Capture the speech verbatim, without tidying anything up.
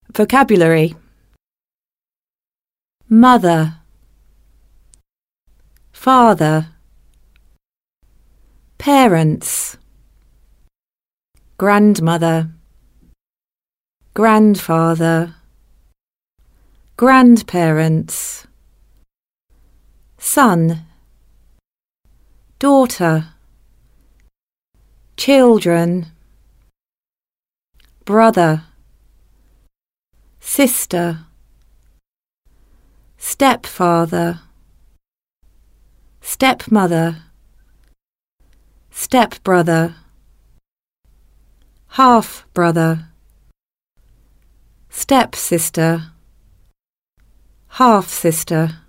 Vocabulary: mother, father, parents, grandmother, grandfather, grandparents, son, daughter, children, brother, sister, stepfather, stepmother, stepbrother, half-brother, stepsister, half-sister.